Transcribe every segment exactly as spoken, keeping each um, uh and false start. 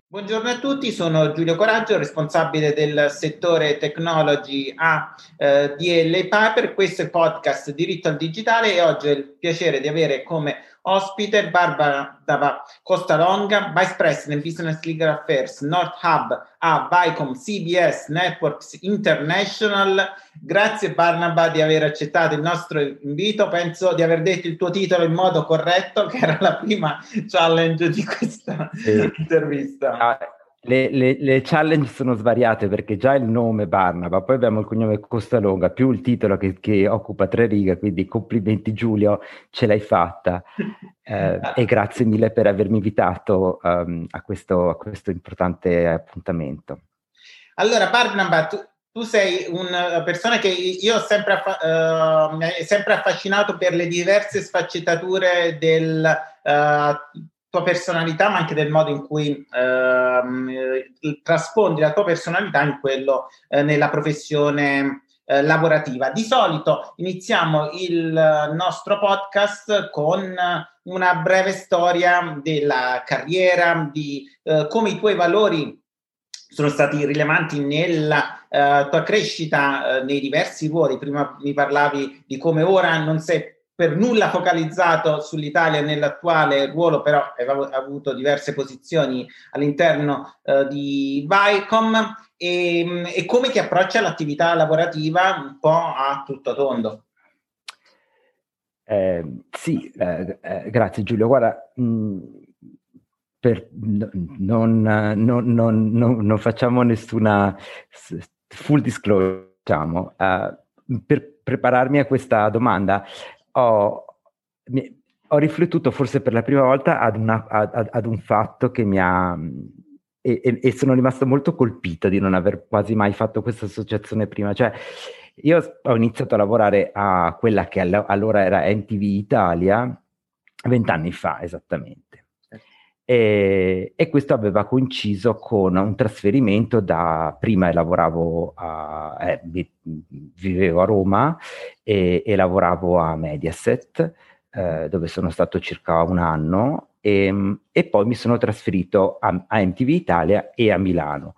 Buongiorno a tutti, sono Giulio Coraggio, responsabile del settore technology a eh, D L Paper. Questo è il podcast Diritto al Digitale e oggi ho il piacere di avere come ospite Barbara Dava Costalonga, Vice President Business Legal Affairs North Hub a Vicom C B S Networks International. Grazie Barnaba di aver accettato il nostro invito. Penso di aver detto il tuo titolo in modo corretto, che era la prima challenge di questa Sì. intervista. Ah, le, le- le challenge sono svariate perché già il nome Barnaba, poi abbiamo il cognome Costalonga, più il titolo che, che occupa tre righe, quindi complimenti Giulio, ce l'hai fatta. Eh, e grazie mille per avermi invitato um, a questo, a questo importante appuntamento. Allora, Barnaba, tu, tu sei una persona che io ho sempre, affa- uh, mi è sempre affascinato per le diverse sfaccettature del uh, tua personalità, ma anche del modo in cui uh, traspondi la tua personalità in quello uh, nella professione uh, lavorativa. Di solito iniziamo il nostro podcast con una breve storia della carriera, di uh, come i tuoi valori sono stati rilevanti nella uh, tua crescita uh, nei diversi ruoli. Prima mi parlavi di come ora non sei per nulla focalizzato sull'Italia nell'attuale ruolo, però hai avuto diverse posizioni all'interno uh, di Vicom e, e come ti approcci all'attività lavorativa un po' a tutto tondo. Eh, sì, eh, eh, grazie Giulio. Guarda, mh, per, non, non, non, non, facciamo nessuna full disclosure, diciamo. Uh, per prepararmi a questa domanda ho, mi, ho riflettuto forse per la prima volta ad, una, ad, ad un fatto che mi ha... E, e, e sono rimasto molto colpito di non aver quasi mai fatto questa associazione prima. Cioè, io ho iniziato a lavorare a quella che all- allora era M T V Italia, vent'anni fa esattamente. E, e questo aveva coinciso con un trasferimento da prima lavoravo a, eh, vivevo a Roma e, e lavoravo a Mediaset, eh, dove sono stato circa un anno, e, e poi mi sono trasferito a, a M T V Italia e a Milano.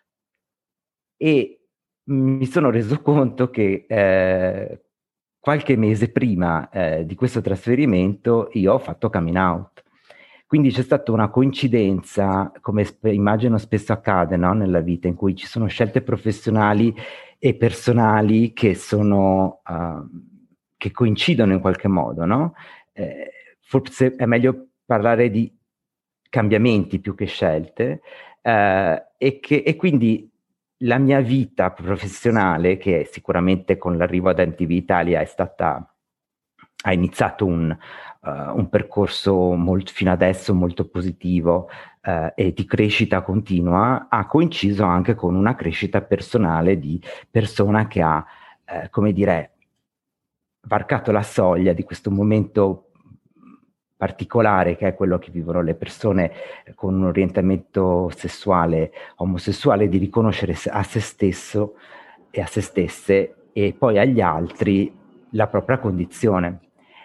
E mi sono reso conto che eh, qualche mese prima eh, di questo trasferimento io ho fatto coming out. Quindi c'è stata una coincidenza, come sp- immagino spesso accade, no? Nella vita, in cui ci sono scelte professionali e personali che sono uh, che coincidono in qualche modo, no? Eh, forse è meglio parlare di cambiamenti più che scelte, eh, e, che, e quindi la mia vita professionale, che sicuramente con l'arrivo ad M T V Italia è stata, ha iniziato un, uh, un percorso molto, fino adesso molto positivo uh, e di crescita continua, ha coinciso anche con una crescita personale di persona che ha, uh, come dire, varcato la soglia di questo momento particolare che è quello che vivono le persone con un orientamento sessuale omosessuale, di riconoscere a se stesso e a se stesse e poi agli altri la propria condizione.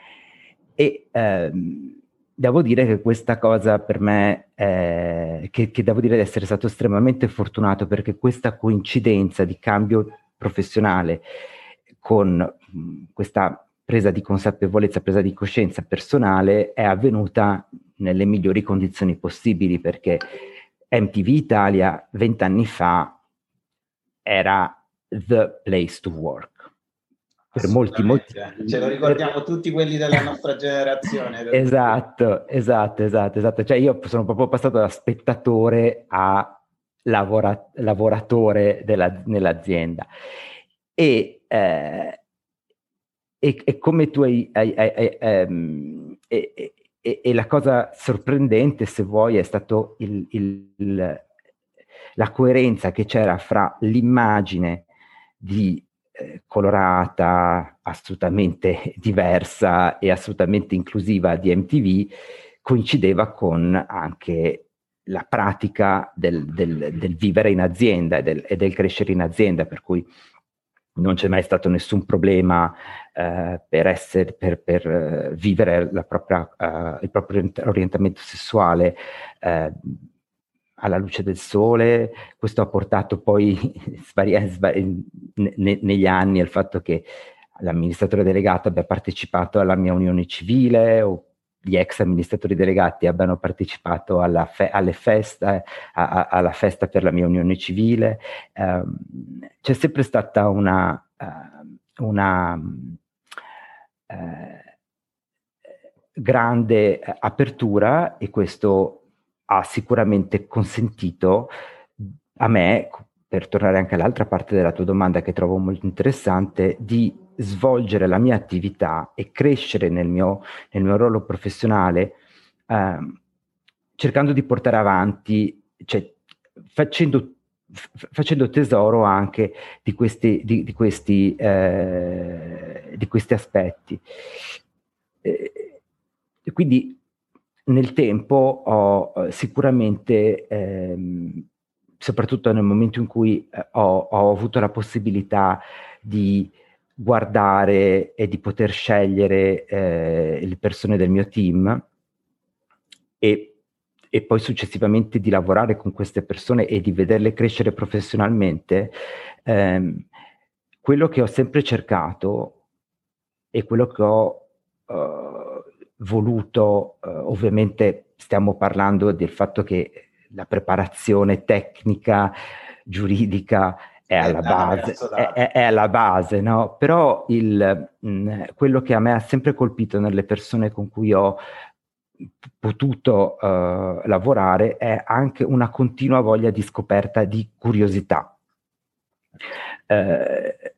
E ehm, devo dire che questa cosa per me, eh, che, che devo dire di essere stato estremamente fortunato, perché questa coincidenza di cambio professionale con mh, questa presa di consapevolezza, presa di coscienza personale è avvenuta nelle migliori condizioni possibili, perché M T V Italia vent'anni fa era the place to work. Per molti motivi. Ce lo ricordiamo tutti quelli della nostra generazione. Esatto, esatto, esatto, esatto. Cioè io sono proprio passato da spettatore a lavora- lavoratore della, nell'azienda. E, eh, e, e come tu hai... hai, hai, hai ehm, e, e, e, e la cosa sorprendente, se vuoi, è stato il, il, il, la coerenza che c'era fra l'immagine di eh, colorata, assolutamente diversa e assolutamente inclusiva di M T V, coincideva con anche la pratica del, del, del vivere in azienda e del, e del crescere in azienda, per cui non c'è mai stato nessun problema eh, per, essere, per, per uh, vivere la propria, uh, il proprio orientamento sessuale eh, alla luce del sole. Questo ha portato poi svari- svari- ne- negli anni al fatto che l'amministratore delegato abbia partecipato alla mia unione civile, o gli ex amministratori delegati abbiano partecipato alla, fe- alle feste, a- a- alla festa per la mia unione civile. Um, c'è sempre stata una, uh, una uh, grande apertura, e questo ha sicuramente consentito a me, per tornare anche all'altra parte della tua domanda che trovo molto interessante, di svolgere la mia attività e crescere nel mio, nel mio ruolo professionale, ehm, cercando di portare avanti, cioè facendo, f- facendo tesoro anche di questi, di, di questi, eh, di questi aspetti. E, e quindi nel tempo ho eh, sicuramente, ehm, soprattutto nel momento in cui eh, ho, ho avuto la possibilità di guardare e di poter scegliere eh, le persone del mio team, e, e poi successivamente di lavorare con queste persone e di vederle crescere professionalmente, ehm, quello che ho sempre cercato e quello che ho uh, voluto, uh, ovviamente stiamo parlando del fatto che la preparazione tecnica, giuridica è È alla data base, verso è, lato. è, è alla base, no? Però il, mh, quello che a me ha sempre colpito nelle persone con cui ho potuto uh, lavorare è anche una continua voglia di scoperta, di curiosità. Eh,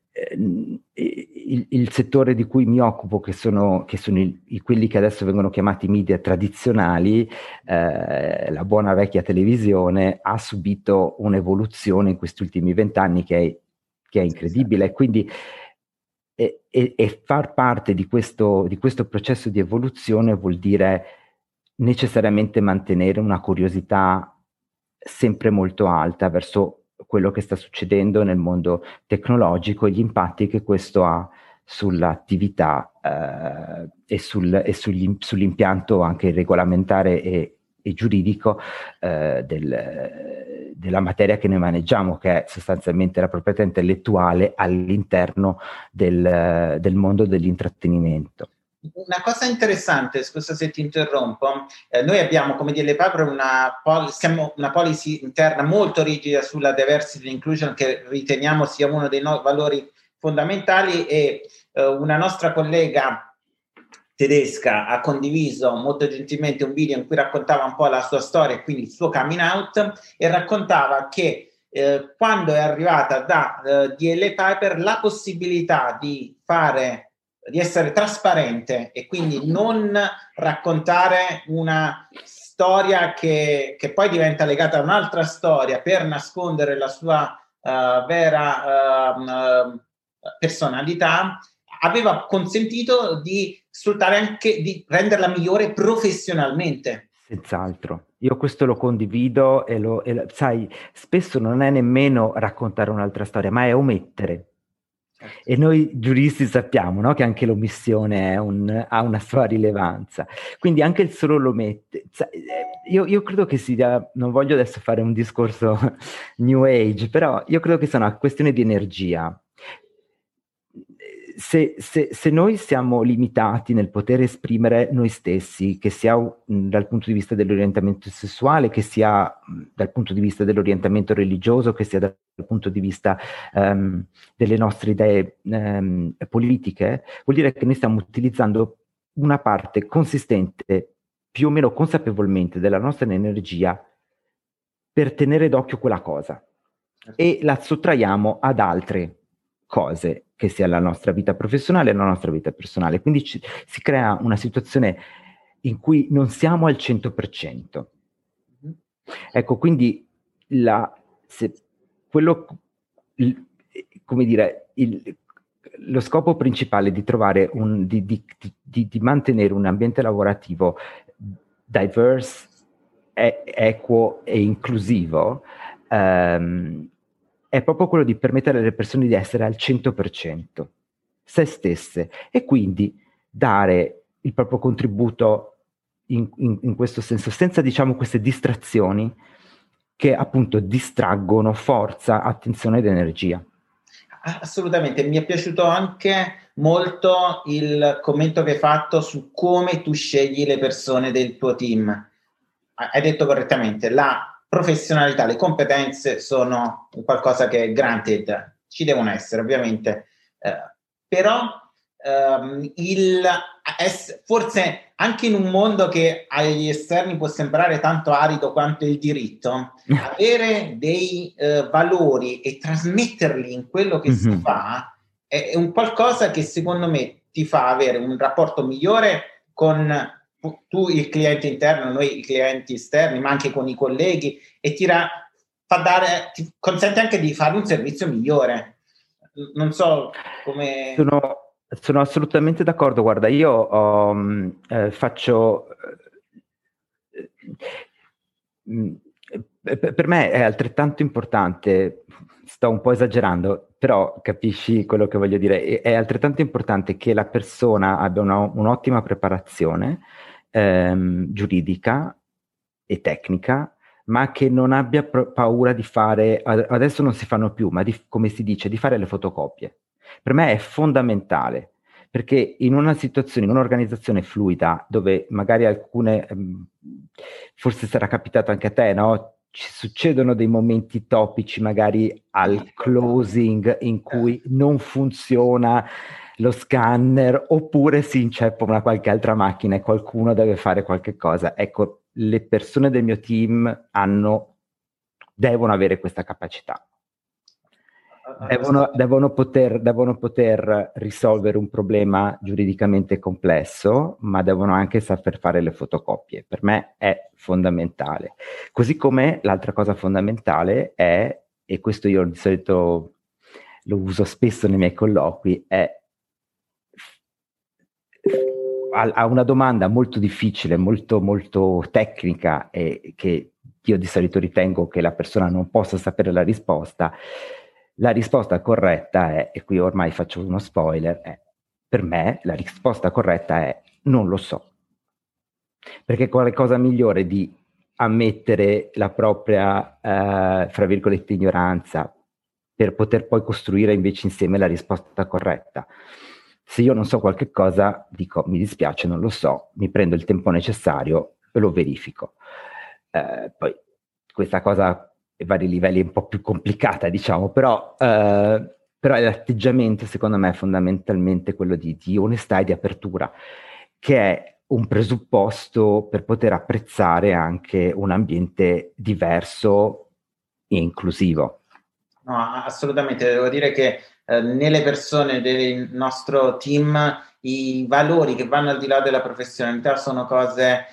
il, il settore di cui mi occupo, che sono, che sono i, i, quelli che adesso vengono chiamati media tradizionali, eh, la buona vecchia televisione, ha subito un'evoluzione in questi ultimi vent'anni che è, che è incredibile. Quindi e, e, e far parte di questo, di questo processo di evoluzione vuol dire necessariamente mantenere una curiosità sempre molto alta verso quello che sta succedendo nel mondo tecnologico e gli impatti che questo ha sull'attività eh, e, sul, e sugli, sull'impianto anche regolamentare e, e giuridico eh, del, della materia che noi maneggiamo, che è sostanzialmente la proprietà intellettuale all'interno del, del mondo dell'intrattenimento. Una cosa interessante, scusa se ti interrompo, eh, noi abbiamo come dire proprio una, pol- siamo una policy interna molto rigida sulla diversity and inclusion, che riteniamo sia uno dei no- valori fondamentali, e eh, una nostra collega tedesca ha condiviso molto gentilmente un video in cui raccontava un po' la sua storia e quindi il suo coming out, e raccontava che eh, quando è arrivata da eh, D L Piper la possibilità di fare di essere trasparente e quindi non raccontare una storia che, che poi diventa legata a un'altra storia per nascondere la sua uh, vera uh, personalità, aveva consentito di sfruttare anche, di renderla migliore professionalmente. Senz'altro. Io questo lo condivido e lo, e, sai, spesso non è nemmeno raccontare un'altra storia, ma è omettere. E noi giuristi sappiamo, no, che anche l'omissione è un, ha una sua rilevanza. Quindi anche il solo l'omette. Io, io credo che sia, non voglio adesso fare un discorso New Age, però io credo che sia una questione di energia. Se, se, se noi siamo limitati nel poter esprimere noi stessi, che sia mh, dal punto di vista dell'orientamento sessuale, che sia mh, dal punto di vista dell'orientamento religioso, che sia dal, dal punto di vista um, delle nostre idee um, politiche, vuol dire che noi stiamo utilizzando una parte consistente, più o meno consapevolmente, della nostra energia per tenere d'occhio quella cosa e la sottraiamo ad altre cose, che sia la nostra vita professionale e la nostra vita personale. Quindi ci, si crea una situazione in cui non siamo al cento per cento. Ecco, quindi la, se quello, il, come dire, il, lo scopo principale di trovare un, di, di, di, di mantenere un ambiente lavorativo diverse, e, equo e inclusivo ehm, è proprio quello di permettere alle persone di essere al cento per cento se stesse e quindi dare il proprio contributo in, in, in questo senso, senza diciamo queste distrazioni che appunto distraggono forza, attenzione ed energia. Assolutamente, mi è piaciuto anche molto il commento che hai fatto su come tu scegli le persone del tuo team. Hai detto correttamente, la professionalità, le competenze sono qualcosa che è granted, ci devono essere ovviamente, eh, però ehm, il, es, forse anche in un mondo che agli esterni può sembrare tanto arido quanto il diritto, avere dei eh, valori e trasmetterli in quello che Mm-hmm. si fa è, è un qualcosa che secondo me ti fa avere un rapporto migliore con tu il cliente interno, noi i clienti esterni, ma anche con i colleghi, e ti, ra, fa dare, ti consente anche di fare un servizio migliore. Non so come... Sono, sono assolutamente d'accordo. Guarda, io um, eh, faccio... Eh, per me è altrettanto importante, sto un po' esagerando, però capisci quello che voglio dire, è altrettanto importante che la persona abbia una, un'ottima preparazione ehm, giuridica e tecnica, ma che non abbia pro- paura di fare, adesso non si fanno più, ma di, come si dice, di fare le fotocopie. Per me è fondamentale, perché in una situazione, in un'organizzazione fluida, dove magari alcune, ehm, forse sarà capitato anche a te, no? Ci succedono dei momenti topici, magari al closing, in cui non funziona lo scanner, oppure si inceppa una qualche altra macchina e qualcuno deve fare qualche cosa. Ecco, le persone del mio team hanno, devono avere questa capacità. Devono, devono, poter, devono poter risolvere un problema giuridicamente complesso, ma devono anche saper fare le fotocopie. Per me è fondamentale. Così come l'altra cosa fondamentale è, e questo io di solito lo uso spesso nei miei colloqui, è a una domanda molto difficile, molto, molto tecnica, e che io di solito ritengo che la persona non possa sapere la risposta. La risposta corretta è, e qui ormai faccio uno spoiler, è, per me la risposta corretta è non lo so. Perché quale cosa migliore di ammettere la propria, eh, fra virgolette, ignoranza per poter poi costruire invece insieme la risposta corretta. Se io non so qualche cosa, dico mi dispiace, non lo so, mi prendo il tempo necessario e lo verifico. Eh, poi questa cosa a vari livelli è un po' più complicata, diciamo, però, eh, però l'atteggiamento secondo me è fondamentalmente quello di, di onestà e di apertura, che è un presupposto per poter apprezzare anche un ambiente diverso e inclusivo. No, assolutamente, devo dire che eh, nelle persone del nostro team i valori che vanno al di là della professionalità sono cose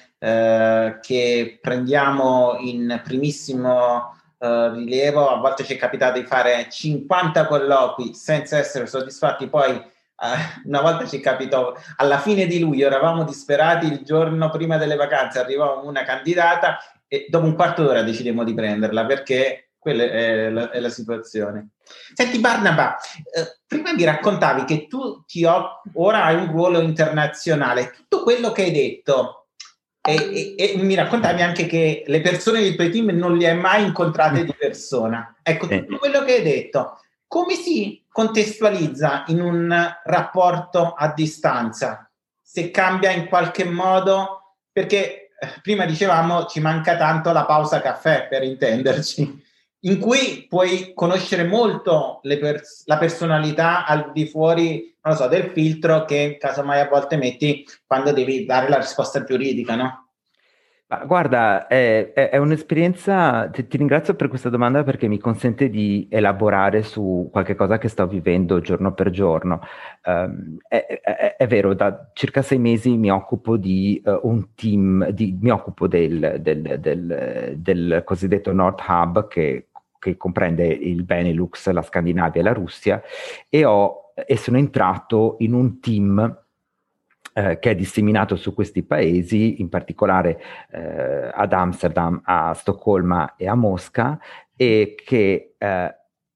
eh, che prendiamo in primissimo eh, rilievo. A volte ci è capitato di fare cinquanta colloqui senza essere soddisfatti, poi eh, una volta ci capitò alla fine di luglio, eravamo disperati, il giorno prima delle vacanze arrivava una candidata e dopo un quarto d'ora decidemmo di prenderla perché quella è la, è la situazione. Senti Barnaba, eh, prima mi raccontavi che tu ti ho, ora hai un ruolo internazionale, tutto quello che hai detto e, e, e mi raccontavi anche che le persone del tuo team non le hai mai incontrate di persona. Ecco, tutto quello che hai detto, come si contestualizza in un rapporto a distanza? Se cambia in qualche modo, perché eh, prima dicevamo ci manca tanto la pausa caffè, per intenderci, in cui puoi conoscere molto le pers- la personalità al di fuori, non lo so, del filtro che casomai a volte metti quando devi dare la risposta giuridica, no? Ma guarda, è, è- è un'esperienza, ti, ti ringrazio per questa domanda perché mi consente di elaborare su qualche cosa che sto vivendo giorno per giorno. Ehm, è, è- è vero, da circa sei mesi mi occupo di eh, un team, di- mi occupo del, del- del- del cosiddetto Nord Hub che, che comprende il Benelux, la Scandinavia e la Russia, e, ho, e sono entrato in un team eh, che è disseminato su questi paesi, in particolare eh, ad Amsterdam, a Stoccolma e a Mosca, e che eh,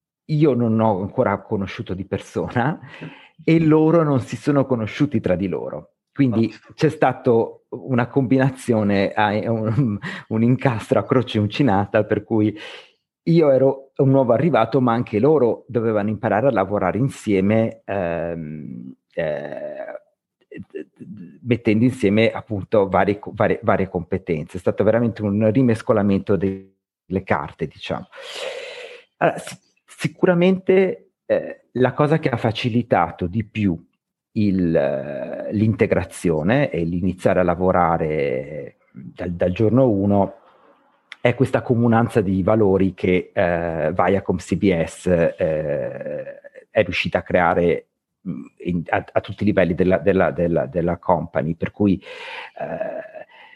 io non ho ancora conosciuto di persona e loro non si sono conosciuti tra di loro. Quindi c'è stato una combinazione, un, un incastro a croce uncinata, per cui io ero un nuovo arrivato, ma anche loro dovevano imparare a lavorare insieme, ehm, eh, mettendo insieme appunto varie, varie, varie competenze. È stato veramente un rimescolamento delle carte, diciamo. Allora, sicuramente eh, la cosa che ha facilitato di più il, l'integrazione e l'iniziare a lavorare dal, dal giorno uno è questa comunanza di valori che eh, Viacom C B S eh, è riuscita a creare in, a, a tutti i livelli della, della, della, della company, per cui eh,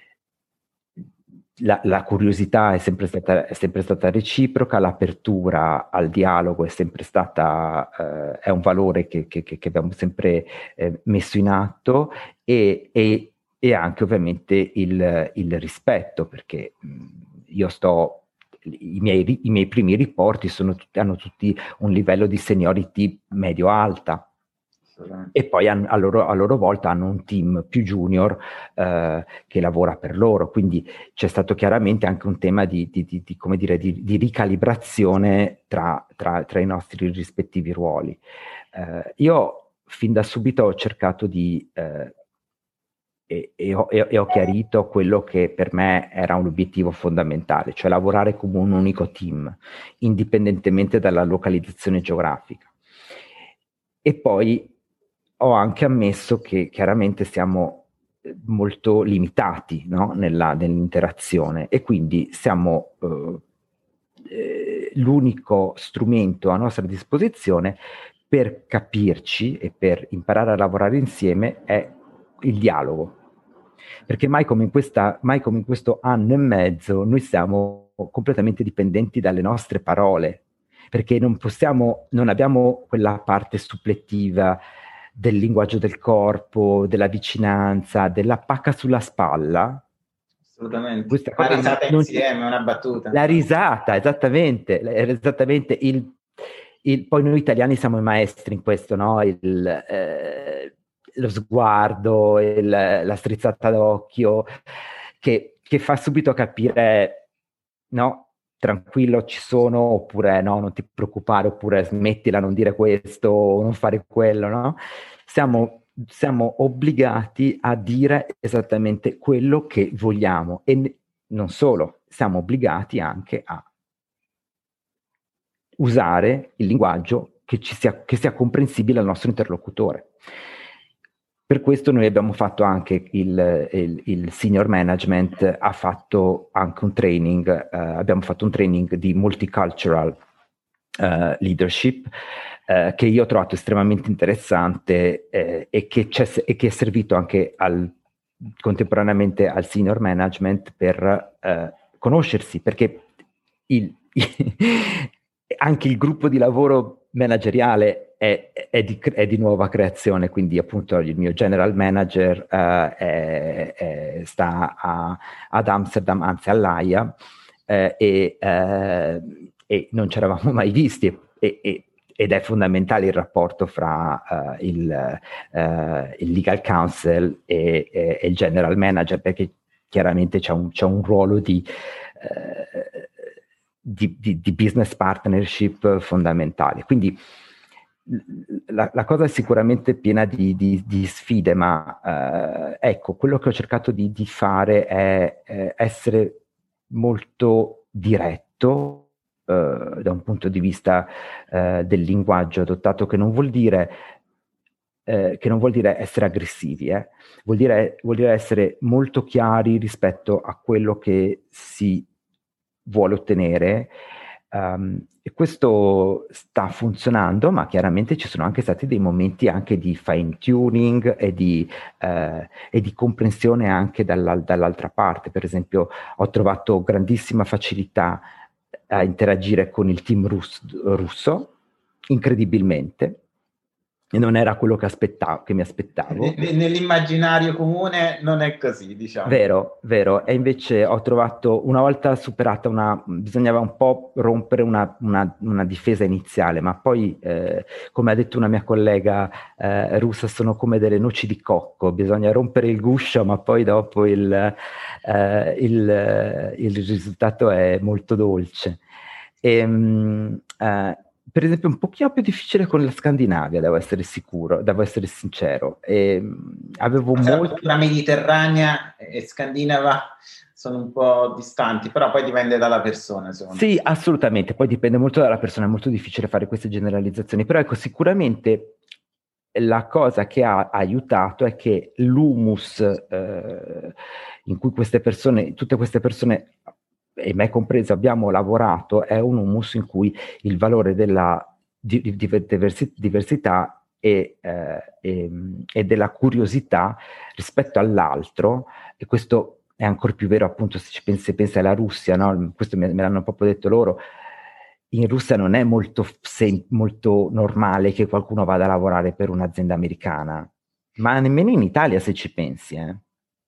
La, la curiosità è sempre stata, è sempre stata reciproca, l'apertura al dialogo è sempre stata, eh, è un valore che, che, che abbiamo sempre eh, messo in atto, e, e, e anche ovviamente il, il rispetto, perché mh, io sto, i miei, i miei primi riporti sono tutti, hanno tutti un livello di seniority medio-alta. E poi hanno, a, loro, a loro volta hanno un team più junior eh, che lavora per loro, quindi c'è stato chiaramente anche un tema di, di, di, di, come dire, di, di ricalibrazione tra, tra, tra i nostri rispettivi ruoli. Eh, io fin da subito ho cercato di eh, e, e, ho, e ho chiarito quello che per me era un obiettivo fondamentale, cioè lavorare come un unico team, indipendentemente dalla localizzazione geografica. E poi ho anche ammesso che chiaramente siamo molto limitati, no? Nella, nell'interazione, e quindi siamo eh, eh, l'unico strumento a nostra disposizione per capirci e per imparare a lavorare insieme è il dialogo. Perché mai come in questa, mai come in questo anno e mezzo noi siamo completamente dipendenti dalle nostre parole, perché non possiamo, non abbiamo quella parte supplettiva del linguaggio del corpo, della vicinanza, della pacca sulla spalla. Assolutamente. Questa La cosa risata non, insieme, una battuta. La risata, esattamente, esattamente il, il, poi noi italiani siamo i maestri in questo, no? Il, eh, lo sguardo, il, la strizzata d'occhio, che, che fa subito capire, no? Tranquillo, ci sono, oppure no, non ti preoccupare, oppure smettila, non dire questo, non fare quello, no? Siamo, siamo obbligati a dire esattamente quello che vogliamo, e non solo, siamo obbligati anche a usare il linguaggio che, ci sia, che sia comprensibile al nostro interlocutore. Per questo noi abbiamo fatto anche il, il, il senior management, ha fatto anche un training, eh, abbiamo fatto un training di multicultural eh, leadership, eh, che io ho trovato estremamente interessante eh, e, che e che è servito anche al, contemporaneamente al senior management per eh, conoscersi, perché il, anche il gruppo di lavoro manageriale è, è, di, è di nuova creazione, quindi appunto il mio general manager uh, è, è, sta a, ad Amsterdam, anzi all'Aia, eh, e, eh, e non ci eravamo mai visti, e, e, ed è fondamentale il rapporto fra uh, il, uh, il legal counsel e, e, e il general manager, perché chiaramente c'è un, c'è un ruolo di... Uh, Di, di, di business partnership fondamentali. Quindi la, la cosa è sicuramente piena di, di, di sfide, ma eh, ecco, quello che ho cercato di, di fare è, è essere molto diretto eh, da un punto di vista eh, del linguaggio adottato, che non vuol dire eh, che non vuol dire essere aggressivi, eh. Vuol dire, vuol dire essere molto chiari rispetto a quello che si vuole ottenere, um, e questo sta funzionando, ma chiaramente ci sono anche stati dei momenti anche di fine tuning e di, eh, e di comprensione anche dalla, dall'altra parte. Per esempio, ho trovato grandissima facilità a interagire con il team russo, russo incredibilmente, e non era quello che, aspettavo, che mi aspettavo. Nell'immaginario comune non è così, diciamo. Vero, vero. E invece ho trovato, una volta superata una, bisognava un po' rompere una, una, una difesa iniziale, ma poi, eh, come ha detto una mia collega eh, russa, sono come delle noci di cocco, bisogna rompere il guscio, ma poi dopo il, eh, il, il risultato è molto dolce. E, mh, eh, per esempio, un pochino più difficile con la Scandinavia, devo essere sicuro, devo essere sincero. E, mh, avevo la molto... cultura mediterranea e scandinava sono un po' distanti, però poi dipende dalla persona, secondo me. Sì, assolutamente, poi dipende molto dalla persona, è molto difficile fare queste generalizzazioni, però ecco, sicuramente la cosa che ha aiutato è che l'humus eh, in cui queste persone, tutte queste persone, e me compreso, abbiamo lavorato, è un humus in cui il valore della di, di, diversi, diversità e, eh, e, e della curiosità rispetto all'altro, e questo è ancora più vero appunto se ci pensi, pensi alla Russia, no? Questo me, me l'hanno proprio detto loro. In Russia non è molto, sem- molto normale che qualcuno vada a lavorare per un'azienda americana, ma nemmeno in Italia se ci pensi. Eh.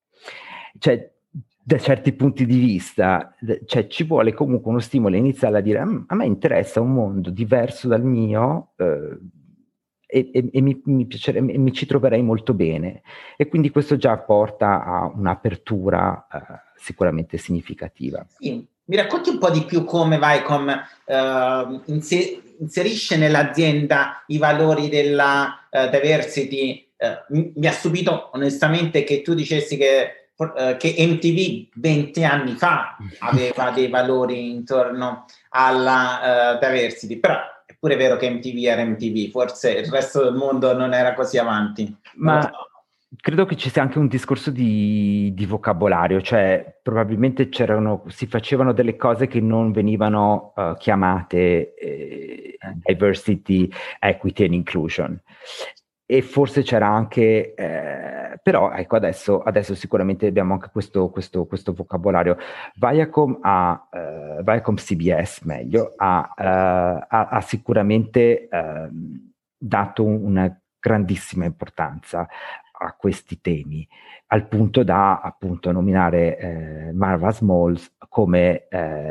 Cioè, da certi punti di vista, cioè, ci vuole comunque uno stimolo iniziale a dire a me interessa un mondo diverso dal mio eh, e, e, e mi, mi, piacere, mi ci troverei molto bene. E quindi questo già porta a un'apertura eh, sicuramente significativa. Sì. Mi racconti un po' di più come Viacom uh, inser- inserisce nell'azienda i valori della uh, diversity? Uh, mi, mi ha stupito onestamente che tu dicessi che, uh, che M T V venti anni fa aveva dei valori intorno alla uh, diversity, però è pure vero che M T V era M T V, forse il resto del mondo non era così avanti. Ma credo che ci sia anche un discorso di, di vocabolario, cioè probabilmente c'erano, si facevano delle cose che non venivano uh, chiamate eh, diversity, equity and inclusion. E forse c'era anche, eh, però ecco adesso, adesso sicuramente abbiamo anche questo, questo, questo vocabolario. Viacom, ha, uh, Viacom C B S meglio, ha, uh, ha, ha sicuramente uh, dato una grandissima importanza a questi temi, al punto da appunto nominare eh, Marva Smalls come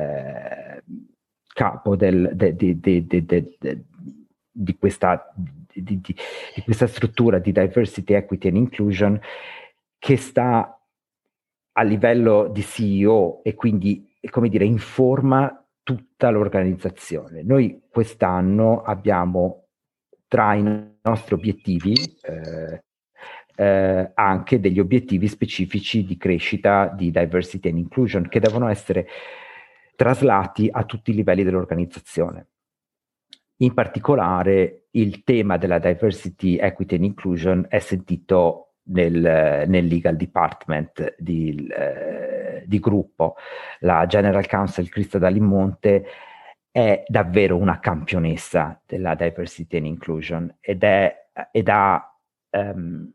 eh, capo del, de, de, de, de, de, de, di, questa, di, di, di questa struttura di diversity, equity and inclusion che sta a livello di C E O e quindi, come dire, informa tutta l'organizzazione. Noi quest'anno abbiamo tra i nostri obiettivi eh, eh, anche degli obiettivi specifici di crescita di diversity and inclusion che devono essere traslati a tutti i livelli dell'organizzazione. In particolare il tema della diversity, equity and inclusion è sentito nel, nel legal department di, eh, di gruppo. La General Counsel Crista Dall'Immonte è davvero una campionessa della diversity and inclusion ed è ed ha um,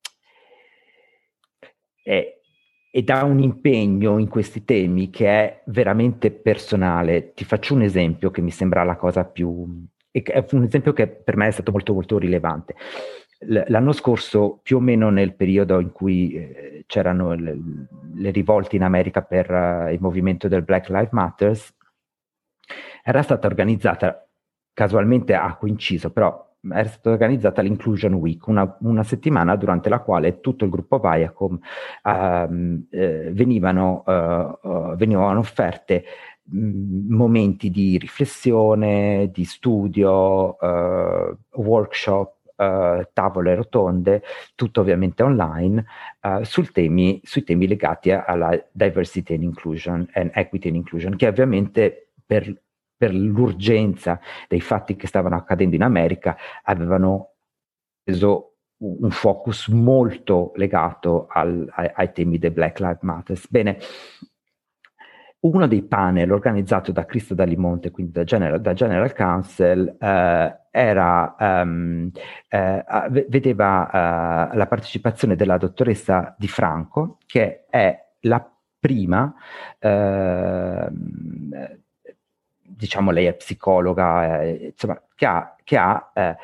è, ed ha un impegno in questi temi che è veramente personale. Ti faccio un esempio che mi sembra la cosa più... è un esempio che per me è stato molto molto rilevante. L'anno scorso, più o meno nel periodo in cui eh, c'erano le, le rivolte in America per uh, il movimento del Black Lives Matter, era stata organizzata, casualmente ha coinciso, però era stata organizzata l'Inclusion Week, una, una settimana durante la quale tutto il gruppo Viacom um, eh, venivano, uh, uh, venivano offerte mh, momenti di riflessione, di studio, uh, workshop, Uh, tavole rotonde, tutto ovviamente online, uh, sul temi, sui temi legati alla diversity and inclusion and equity and inclusion, che ovviamente per, per l'urgenza dei fatti che stavano accadendo in America avevano preso un focus molto legato al, ai, ai temi dei Black Lives Matter. Bene, uno dei panel organizzato da Crista Dall'Immonte, quindi da General, da General Counsel, eh, era, um, eh, vedeva uh, la partecipazione della dottoressa Di Franco, che è la prima, eh, diciamo lei è psicologa, eh, insomma, che ha, che ha eh,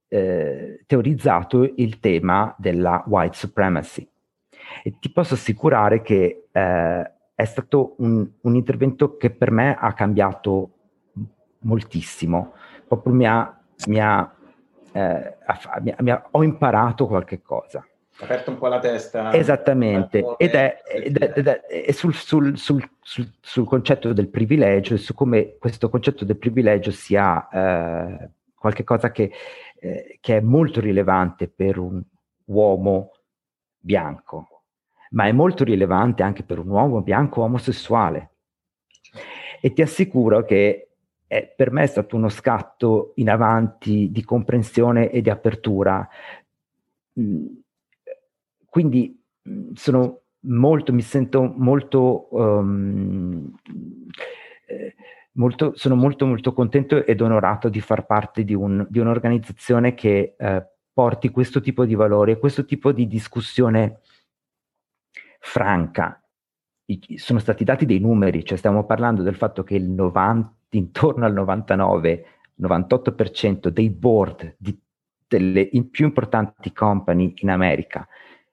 eh, teorizzato il tema della white supremacy. E ti posso assicurare che eh, è stato un, un intervento che per me ha cambiato moltissimo. Proprio mi ha, mi ha, eh, mi ha, mi ha, ho imparato qualche cosa. Ha aperto un po' la testa. Esattamente, ed è, ed è, ed è, è sul, sul, sul, sul, sul concetto del privilegio e su come questo concetto del privilegio sia eh, qualche cosa che, eh, che è molto rilevante per un uomo bianco, ma è molto rilevante anche per un uomo bianco omosessuale. E ti assicuro che eh, per me è stato uno scatto in avanti di comprensione e di apertura. Mm, quindi mm, sono molto, mi sento molto, um, eh, molto, sono molto molto contento ed onorato di far parte di, un, di un'organizzazione che eh, porti questo tipo di valori e questo tipo di discussione franca. I, sono stati dati dei numeri, cioè stiamo parlando del fatto che il novanta, intorno al novantanove novantotto per cento dei board di, delle in più importanti company in America,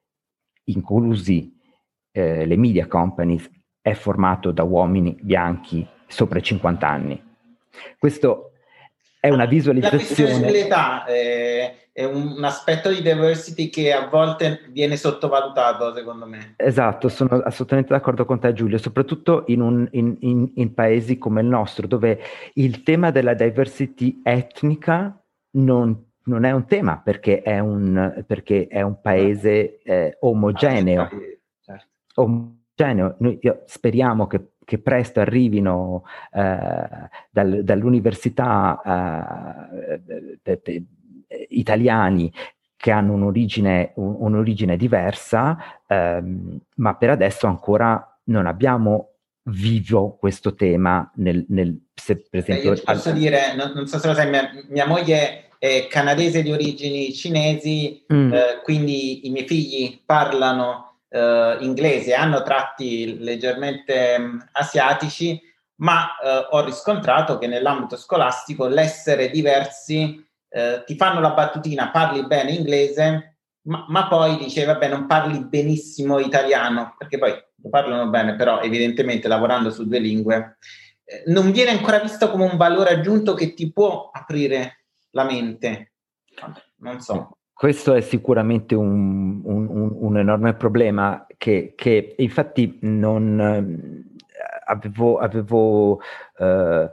inclusi eh, le media companies, è formato da uomini bianchi sopra i cinquanta anni. Questo è una visualizzazione. La questione sull'età eh, è un, un aspetto di diversity che a volte viene sottovalutato, secondo me. Esatto, sono assolutamente d'accordo con te, Giulio, soprattutto in, un, in, in, in paesi come il nostro, dove il tema della diversity etnica non, non è un tema, perché è un, perché è un paese eh, omogeneo. Certo. Omogeneo. Noi io, speriamo che, che presto arrivino eh, dal, dall'università eh, pe, pe, italiani che hanno un'origine, un, un'origine diversa, ehm, ma per adesso ancora non abbiamo vivo questo tema nel, nel se, per esempio, Beh, io ti posso al... dire, non, non so se lo sai, mia, mia moglie è canadese di origini cinesi, mm. eh, quindi i miei figli parlano eh, inglese, hanno tratti leggermente um, asiatici, ma eh, ho riscontrato che nell'ambito scolastico l'essere diversi eh, ti fanno la battutina, parli bene inglese, ma, ma poi dice, vabbè, non parli benissimo italiano, perché poi lo parlano bene, però evidentemente lavorando su due lingue eh, non viene ancora visto come un valore aggiunto che ti può aprire la mente. Non so. Questo è sicuramente un, un, un, un enorme problema che, che infatti non eh, avevo, avevo eh,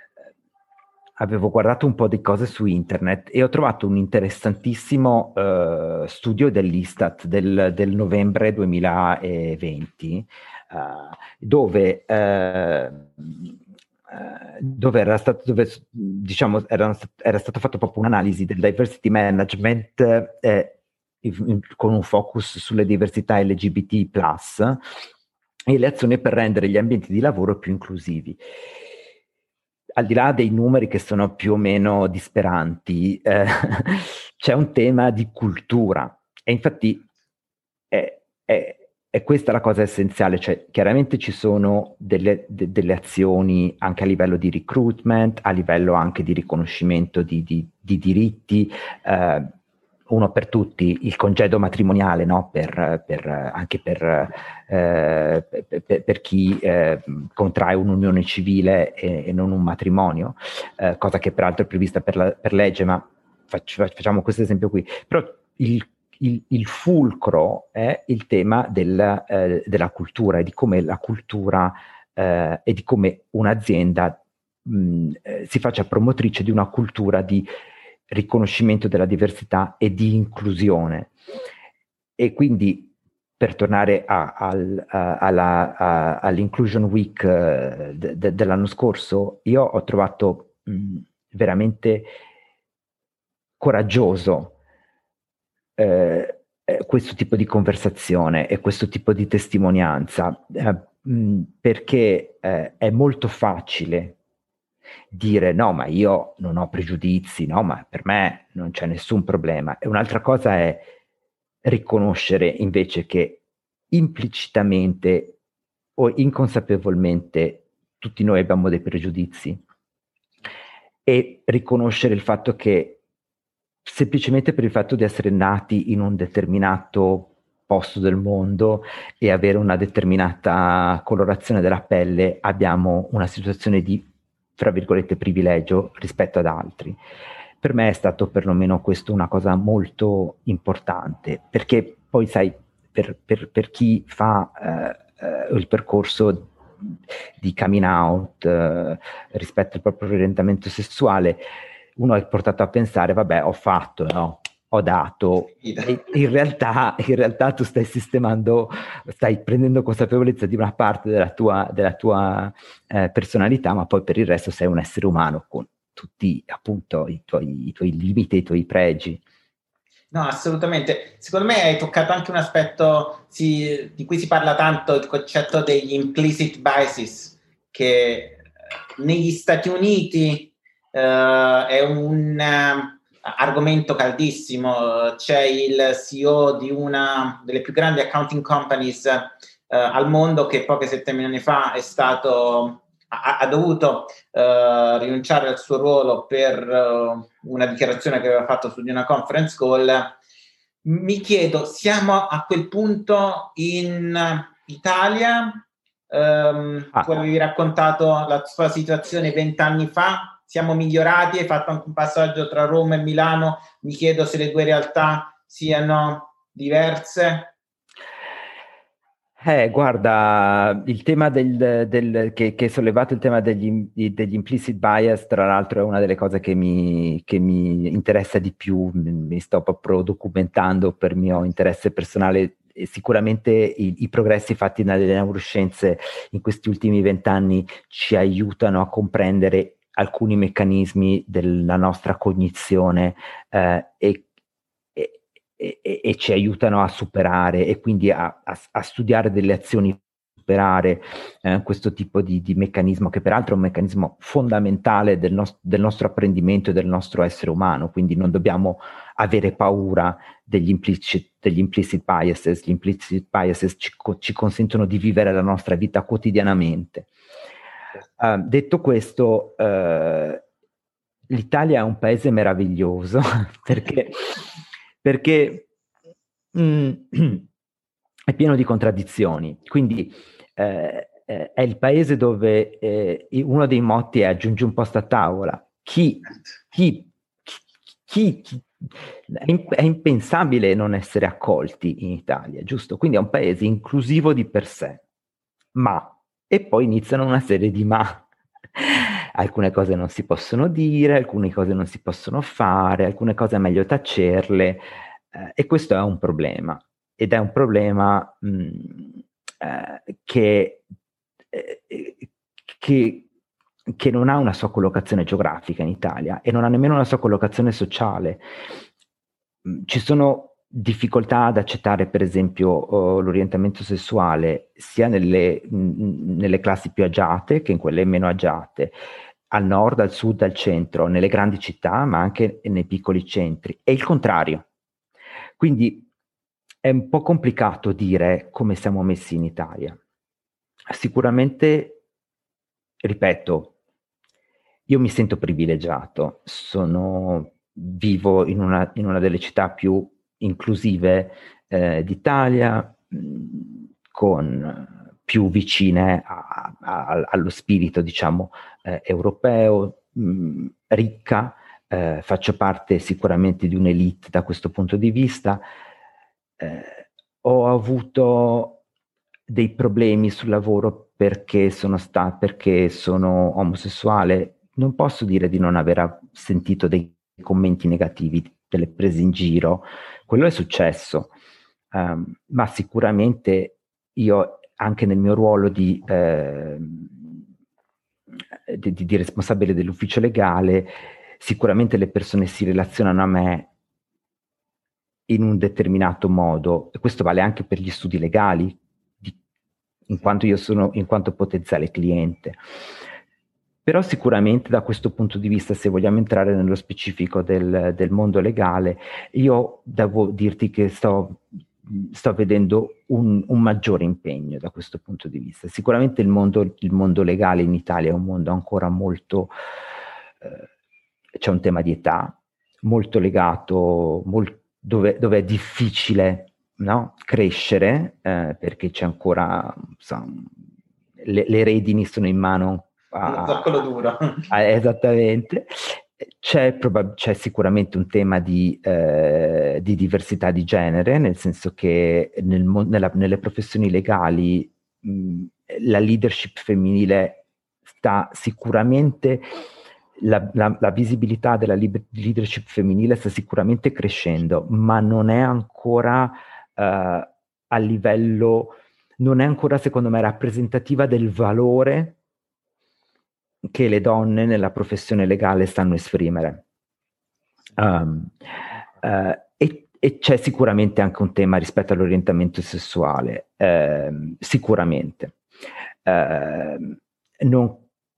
avevo guardato un po' di cose su internet e ho trovato un interessantissimo uh, studio dell'Istat del, del novembre duemilaventi uh, dove, uh, dove era stato dove, diciamo era, era stato fatto proprio un'analisi del diversity management eh, con un focus sulle diversità L G B T plus e le azioni per rendere gli ambienti di lavoro più inclusivi. Al di là dei numeri che sono più o meno disperanti, eh, c'è un tema di cultura e infatti è, è, è questa la cosa essenziale, cioè chiaramente ci sono delle, de, delle azioni anche a livello di recruitment, a livello anche di riconoscimento di, di, di diritti, eh, uno per tutti, il congedo matrimoniale, no? per, per, anche per, eh, per, per chi eh, contrae un'unione civile e, e non un matrimonio, eh, cosa che peraltro è prevista per, la, per legge, ma faccio, facciamo questo esempio qui. Però il, il, il fulcro è il tema del, eh, della cultura e di come la cultura eh, e di come un'azienda mh, eh, si faccia promotrice di una cultura di riconoscimento della diversità e di inclusione. E quindi, per tornare a, al, a, alla, a, all'Inclusion Week uh, de, de, dell'anno scorso, io ho trovato mh, veramente coraggioso eh, questo tipo di conversazione e questo tipo di testimonianza, eh, mh, perché eh, è molto facile dire no, ma io non ho pregiudizi, no, ma per me non c'è nessun problema. E un'altra cosa è riconoscere invece che implicitamente o inconsapevolmente tutti noi abbiamo dei pregiudizi e riconoscere il fatto che semplicemente per il fatto di essere nati in un determinato posto del mondo e avere una determinata colorazione della pelle, abbiamo una situazione di, fra virgolette, privilegio rispetto ad altri. Per me è stato perlomeno questo una cosa molto importante, perché poi sai, per, per, per chi fa eh, eh, il percorso di coming out eh, rispetto al proprio orientamento sessuale, uno è portato a pensare, vabbè, ho fatto, no? Ho dato, e in realtà, in realtà tu stai sistemando, stai prendendo consapevolezza di una parte della tua, della tua eh, personalità, ma poi per il resto sei un essere umano con tutti appunto i tuoi, i tuoi limiti, i tuoi pregi. No, assolutamente. Secondo me hai toccato anche un aspetto si, di cui si parla tanto, il concetto degli implicit biases, che eh, negli Stati Uniti eh, è un uh, argomento caldissimo. C'è il C E O di una delle più grandi accounting companies eh, al mondo che poche settimane fa è stato ha, ha dovuto uh, rinunciare al suo ruolo per uh, una dichiarazione che aveva fatto su di una conference call. Mi chiedo, siamo a quel punto in Italia? Um, Ah. Tu avevi raccontato la tua situazione vent'anni fa, siamo migliorati, hai fatto anche un passaggio tra Roma e Milano, mi chiedo se le due realtà siano diverse. Eh, guarda, il tema del, del che, che hai sollevato, il tema degli, degli implicit bias, tra l'altro è una delle cose che mi, che mi interessa di più, mi sto proprio documentando per mio interesse personale. E sicuramente i, i progressi fatti dalle neuroscienze in questi ultimi vent'anni ci aiutano a comprendere alcuni meccanismi della nostra cognizione eh, e E, e, e ci aiutano a superare e quindi a, a, a studiare delle azioni per superare eh, questo tipo di, di meccanismo, che peraltro è un meccanismo fondamentale del, nos- del nostro apprendimento e del nostro essere umano, quindi non dobbiamo avere paura degli implicit, degli implicit biases. Gli implicit biases ci, ci consentono di vivere la nostra vita quotidianamente. Uh, detto questo, uh, l'Italia è un paese meraviglioso perché perché mh, è pieno di contraddizioni. Quindi eh, eh, è il paese dove eh, uno dei motti è aggiungi un posto a tavola. Chi, chi, chi, chi è, è impensabile non essere accolti in Italia, giusto? Quindi è un paese inclusivo di per sé, ma, e poi iniziano una serie di ma. Alcune cose non si possono dire, alcune cose non si possono fare, alcune cose è meglio tacerle, eh, e questo è un problema. Ed è un problema mh, eh, che, eh, che, che non ha una sua collocazione geografica in Italia e non ha nemmeno una sua collocazione sociale. Ci sono difficoltà ad accettare, per esempio, uh, l'orientamento sessuale sia nelle, mh, nelle classi più agiate che in quelle meno agiate, al nord, al sud, al centro, nelle grandi città, ma anche nei piccoli centri. E il contrario. Quindi è un po' complicato dire come siamo messi in Italia. Sicuramente, ripeto, io mi sento privilegiato, sono, vivo in una, in una delle città più inclusive eh, d'Italia, mh, con più vicine a, a, allo spirito, diciamo, eh, europeo, mh, ricca, eh, faccio parte sicuramente di un'elite da questo punto di vista. Eh, ho avuto dei problemi sul lavoro perché sono sta- perché sono omosessuale. Non posso dire di non aver sentito dei commenti negativi, delle prese in giro. Quello è successo, um, ma sicuramente io anche nel mio ruolo di, eh, di, di responsabile dell'ufficio legale, sicuramente le persone si relazionano a me in un determinato modo, e questo vale anche per gli studi legali, di, in quanto io sono, in quanto potenziale cliente. Però sicuramente da questo punto di vista, se vogliamo entrare nello specifico del, del mondo legale, io devo dirti che sto, sto vedendo un, un maggiore impegno da questo punto di vista. Sicuramente il mondo, il mondo legale in Italia è un mondo ancora molto... Eh, c'è un tema di età, molto legato, mol- dove, dove è difficile, no? Crescere, eh, perché c'è ancora, insomma, le, le redini sono in mano Uno a, zoccolo duro. a- esattamente. C'è, probab- c'è sicuramente un tema di, eh, di diversità di genere, nel senso che nel mo- nella- nelle professioni legali mh, la leadership femminile sta sicuramente, la, la- la visibilità della lib- leadership femminile sta sicuramente crescendo, ma non è ancora eh, a livello, non è ancora secondo me rappresentativa del valore che le donne nella professione legale stanno a esprimere. Um, eh, e, e c'è sicuramente anche un tema rispetto all'orientamento sessuale, ehm, sicuramente. Ehm, non,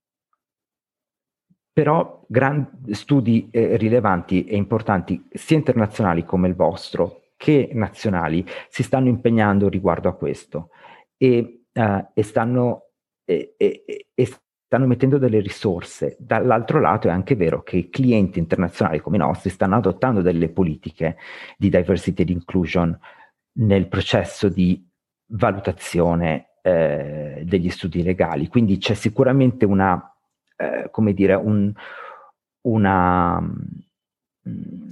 però gran- studi eh, rilevanti e importanti, sia internazionali come il vostro, che nazionali, si stanno impegnando riguardo a questo e, eh, e stanno, e, e- e stanno mettendo delle risorse. Dall'altro lato è anche vero che clienti internazionali come i nostri stanno adottando delle politiche di diversity and inclusion nel processo di valutazione eh, degli studi legali. Quindi c'è sicuramente una, eh, come dire, un, una, mm,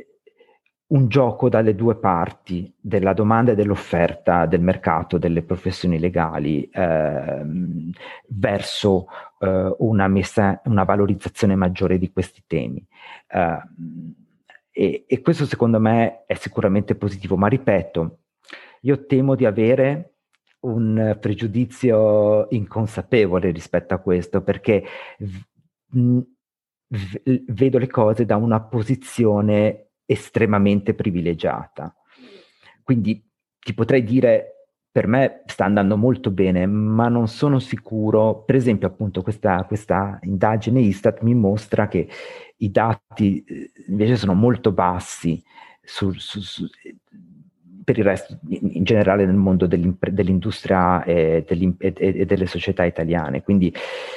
un gioco dalle due parti della domanda e dell'offerta del mercato delle professioni legali ehm, verso eh, una, messa, una valorizzazione maggiore di questi temi. Eh, e, e questo secondo me è sicuramente positivo, ma ripeto, io temo di avere un pregiudizio inconsapevole rispetto a questo, perché v- mh, v- vedo le cose da una posizione estremamente privilegiata. Quindi ti potrei dire, per me sta andando molto bene, ma non sono sicuro. Per esempio, appunto, questa, questa indagine Istat mi mostra che i dati eh, invece sono molto bassi su, su, su, per il resto, in, in generale nel mondo dell'industria e, e, e delle società italiane. Quindi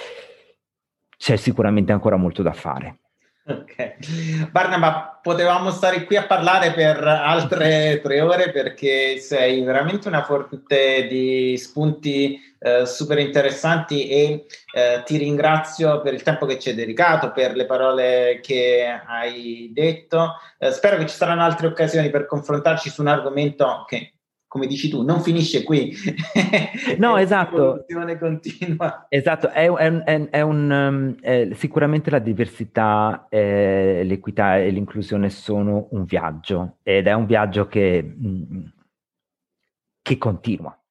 c'è sicuramente ancora molto da fare. Ok, Barnaba, potevamo stare qui a parlare per altre tre ore perché sei veramente una fonte di spunti eh, super interessanti e eh, ti ringrazio per il tempo che ci hai dedicato, per le parole che hai detto. Eh, spero che ci saranno altre occasioni per confrontarci su un argomento che, come dici tu, non finisce qui. No, È esatto. un'evoluzione continua. Esatto, è, è un- è- è un, um, eh, sicuramente la diversità, eh, l'equità e l'inclusione sono un viaggio ed è un viaggio che, mm, che continua.